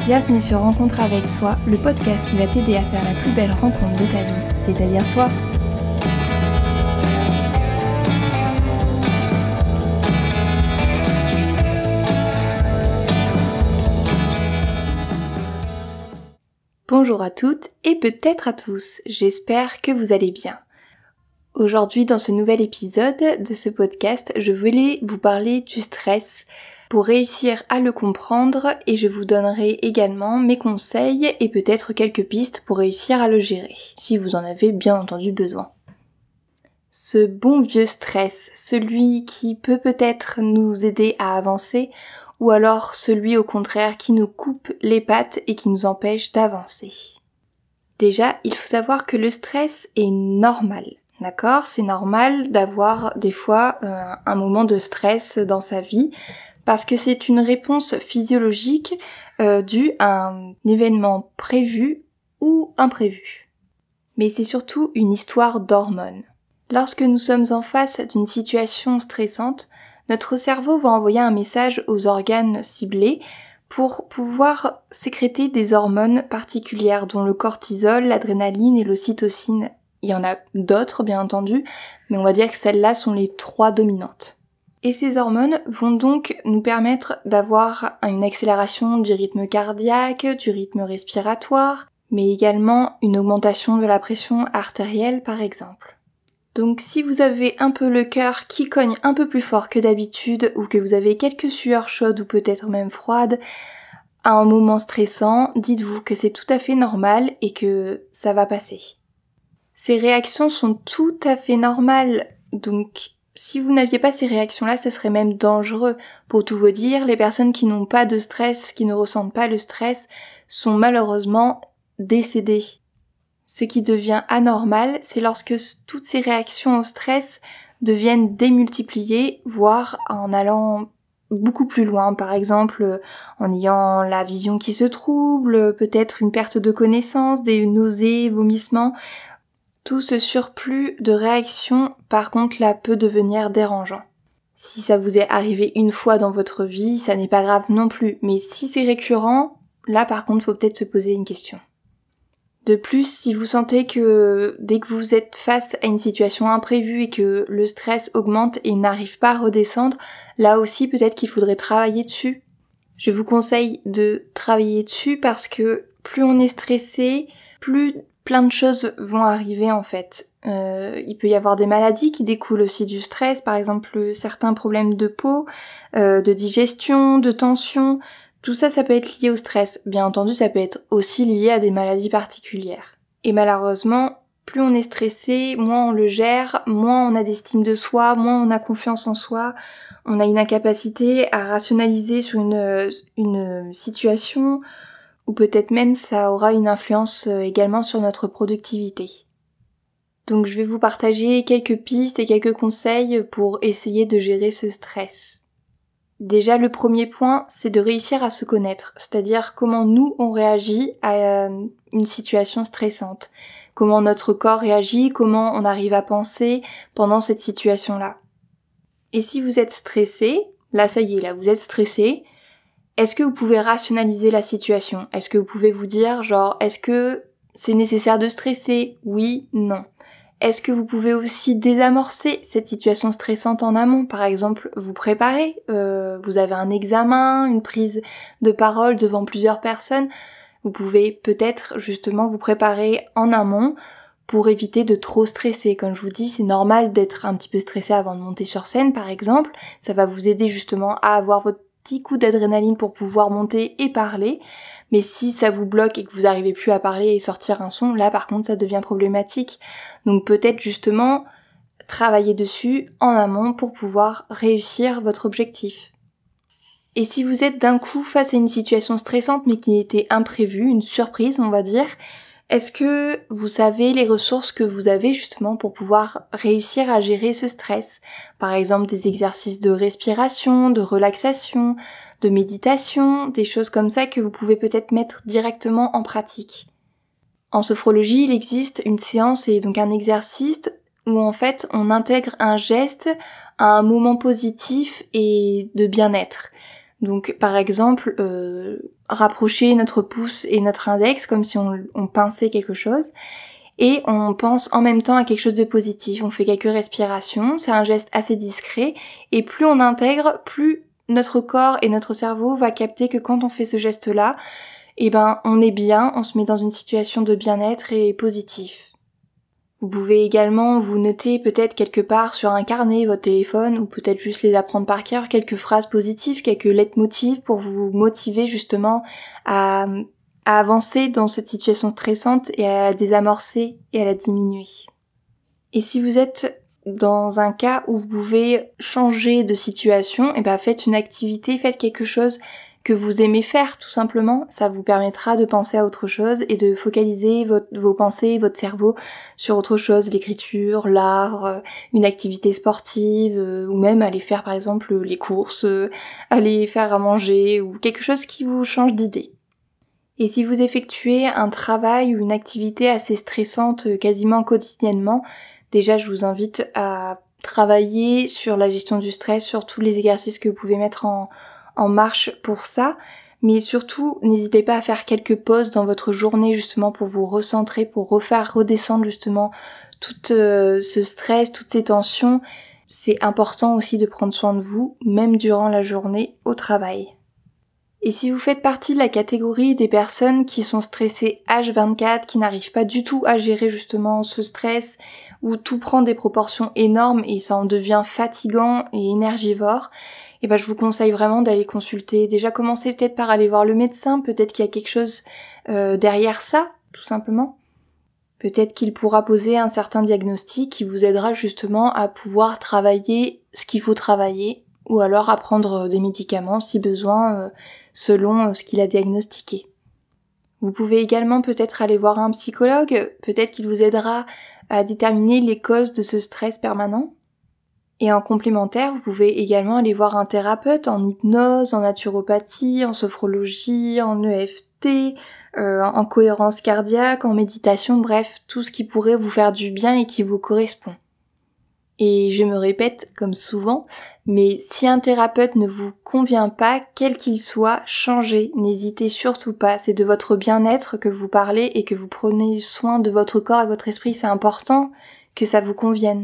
Bienvenue sur Rencontre avec soi, le podcast qui va t'aider à faire la plus belle rencontre de ta vie, c'est-à-dire toi. Bonjour à toutes et peut-être à tous, j'espère que vous allez bien. Aujourd'hui, dans ce nouvel épisode de ce podcast, je voulais vous parler du stress pour réussir à le comprendre et je vous donnerai également mes conseils et peut-être quelques pistes pour réussir à le gérer, si vous en avez bien entendu besoin. Ce bon vieux stress, celui qui peut peut-être nous aider à avancer ou alors celui au contraire qui nous coupe les pattes et qui nous empêche d'avancer. Déjà, il faut savoir que le stress est normal. D'accord ? C'est normal d'avoir des fois un moment de stress dans sa vie parce que c'est une réponse physiologique due à un événement prévu ou imprévu. Mais c'est surtout une histoire d'hormones. Lorsque nous sommes en face d'une situation stressante, notre cerveau va envoyer un message aux organes ciblés pour pouvoir sécréter des hormones particulières dont le cortisol, l'adrénaline et l'ocytocine. Il y en a d'autres bien entendu, mais on va dire que celles-là sont les 3 dominantes. Et ces hormones vont donc nous permettre d'avoir une accélération du rythme cardiaque, du rythme respiratoire, mais également une augmentation de la pression artérielle par exemple. Donc si vous avez un peu le cœur qui cogne un peu plus fort que d'habitude ou que vous avez quelques sueurs chaudes ou peut-être même froides à un moment stressant, dites-vous que c'est tout à fait normal et que ça va passer. Ces réactions sont tout à fait normales, donc si vous n'aviez pas ces réactions-là, ce serait même dangereux. Pour tout vous dire, les personnes qui n'ont pas de stress, qui ne ressentent pas le stress, sont malheureusement décédées. Ce qui devient anormal, c'est lorsque toutes ces réactions au stress deviennent démultipliées, voire en allant beaucoup plus loin, par exemple en ayant la vision qui se trouble, peut-être une perte de connaissance, des nausées, vomissements. Tout ce surplus de réactions, par contre, là, peut devenir dérangeant. Si ça vous est arrivé une fois dans votre vie, ça n'est pas grave non plus. Mais si c'est récurrent, là, par contre, faut peut-être se poser une question. De plus, si vous sentez que dès que vous êtes face à une situation imprévue et que le stress augmente et n'arrive pas à redescendre, là aussi, peut-être qu'il faudrait travailler dessus. Je vous conseille de travailler dessus parce que plus on est stressé, plus plein de choses vont arriver en fait. Il peut y avoir des maladies qui découlent aussi du stress, par exemple certains problèmes de peau, de digestion, de tension. Tout ça, ça peut être lié au stress. Bien entendu, ça peut être aussi lié à des maladies particulières. Et malheureusement, plus on est stressé, moins on le gère, moins on a d'estime de soi, moins on a confiance en soi, on a une incapacité à rationaliser sur une situation, ou peut-être même ça aura une influence également sur notre productivité. Donc je vais vous partager quelques pistes et quelques conseils pour essayer de gérer ce stress. Déjà le premier point, c'est de réussir à se connaître, c'est-à-dire comment nous on réagit à une situation stressante, comment notre corps réagit, comment on arrive à penser pendant cette situation-là. Et si vous êtes stressé, là ça y est, là vous êtes stressé, est-ce que vous pouvez rationaliser la situation ? Est-ce que vous pouvez vous dire, genre, est-ce que c'est nécessaire de stresser ? Oui, non. Est-ce que vous pouvez aussi désamorcer cette situation stressante en amont ? Par exemple, vous préparez, vous avez un examen, une prise de parole devant plusieurs personnes. Vous pouvez peut-être justement vous préparer en amont pour éviter de trop stresser. Comme je vous dis, c'est normal d'être un petit peu stressé avant de monter sur scène, par exemple. Ça va vous aider justement à avoir votre petit coup d'adrénaline pour pouvoir monter et parler, mais si ça vous bloque et que vous n'arrivez plus à parler et sortir un son, là par contre ça devient problématique. Donc peut-être justement travailler dessus en amont pour pouvoir réussir votre objectif. Et si vous êtes d'un coup face à une situation stressante mais qui était imprévue, une surprise on va dire, est-ce que vous savez les ressources que vous avez justement pour pouvoir réussir à gérer ce stress ? Par exemple des exercices de respiration, de relaxation, de méditation, des choses comme ça que vous pouvez peut-être mettre directement en pratique. En sophrologie, il existe une séance et donc un exercice où en fait on intègre un geste à un moment positif et de bien-être. Donc par exemple, rapprocher notre pouce et notre index comme si on pinçait quelque chose, et on pense en même temps à quelque chose de positif. On fait quelques respirations, c'est un geste assez discret, et plus on intègre, plus notre corps et notre cerveau va capter que quand on fait ce geste-là, on est bien, on se met dans une situation de bien-être et positif. Vous pouvez également vous noter peut-être quelque part sur un carnet, votre téléphone, ou peut-être juste les apprendre par cœur, quelques phrases positives, quelques leitmotivs pour vous motiver justement à avancer dans cette situation stressante et à la désamorcer et à la diminuer. Et si vous êtes dans un cas où vous pouvez changer de situation, faites une activité, faites quelque chose que vous aimez faire tout simplement, ça vous permettra de penser à autre chose et de focaliser vos pensées, votre cerveau sur autre chose, l'écriture, l'art, une activité sportive, ou même aller faire par exemple les courses, aller faire à manger ou quelque chose qui vous change d'idée. Et si vous effectuez un travail ou une activité assez stressante quasiment quotidiennement, déjà je vous invite à travailler sur la gestion du stress, sur tous les exercices que vous pouvez mettre en marche pour ça, mais surtout n'hésitez pas à faire quelques pauses dans votre journée justement pour vous recentrer, pour refaire redescendre justement tout ce stress, toutes ces tensions. C'est important aussi de prendre soin de vous, même durant la journée au travail. Et si vous faites partie de la catégorie des personnes qui sont stressées H24, qui n'arrivent pas du tout à gérer justement ce stress, où tout prend des proportions énormes et ça en devient fatigant et énergivore, je vous conseille vraiment d'aller consulter. Déjà commencez peut-être par aller voir le médecin, peut-être qu'il y a quelque chose derrière ça, tout simplement. Peut-être qu'il pourra poser un certain diagnostic qui vous aidera justement à pouvoir travailler ce qu'il faut travailler, ou alors à prendre des médicaments si besoin, selon ce qu'il a diagnostiqué. Vous pouvez également peut-être aller voir un psychologue, peut-être qu'il vous aidera à déterminer les causes de ce stress permanent. Et en complémentaire, vous pouvez également aller voir un thérapeute en hypnose, en naturopathie, en sophrologie, en EFT, en cohérence cardiaque, en méditation, bref, tout ce qui pourrait vous faire du bien et qui vous correspond. Et je me répète comme souvent, mais si un thérapeute ne vous convient pas, quel qu'il soit, changez, n'hésitez surtout pas, c'est de votre bien-être que vous parlez et que vous prenez soin de votre corps et votre esprit, c'est important que ça vous convienne.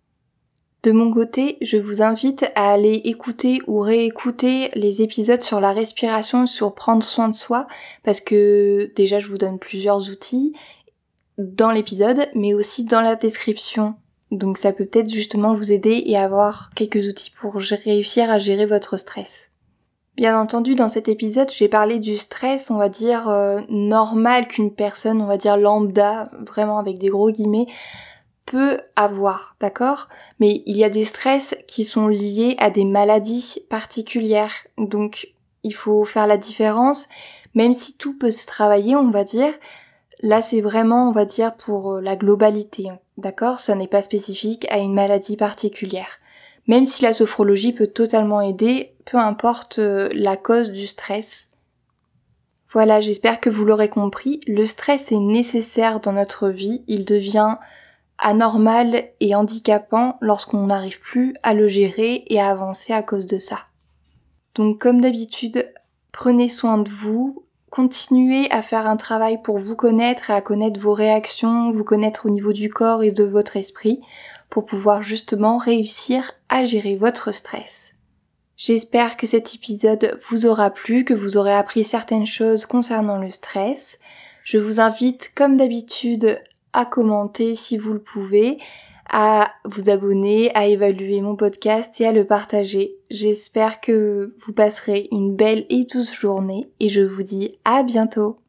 De mon côté, je vous invite à aller écouter ou réécouter les épisodes sur la respiration, sur prendre soin de soi, parce que déjà je vous donne plusieurs outils dans l'épisode, mais aussi dans la description. Donc ça peut peut-être justement vous aider et avoir quelques outils pour réussir à gérer votre stress. Bien entendu, dans cet épisode, j'ai parlé du stress, on va dire, normal qu'une personne, on va dire lambda, vraiment avec des gros guillemets, peut avoir, d'accord ? Mais il y a des stress qui sont liés à des maladies particulières. Donc, il faut faire la différence. Même si tout peut se travailler, on va dire, là c'est vraiment, on va dire, pour la globalité, d'accord ? Ça n'est pas spécifique à une maladie particulière. Même si la sophrologie peut totalement aider, peu importe la cause du stress. Voilà, j'espère que vous l'aurez compris, le stress est nécessaire dans notre vie, il devient anormal et handicapant lorsqu'on n'arrive plus à le gérer et à avancer à cause de ça. Donc comme d'habitude, prenez soin de vous, continuez à faire un travail pour vous connaître et à connaître vos réactions, vous connaître au niveau du corps et de votre esprit pour pouvoir justement réussir à gérer votre stress. J'espère que cet épisode vous aura plu, que vous aurez appris certaines choses concernant le stress. Je vous invite comme d'habitude à commenter si vous le pouvez, à vous abonner, à évaluer mon podcast et à le partager. J'espère que vous passerez une belle et douce journée et je vous dis à bientôt.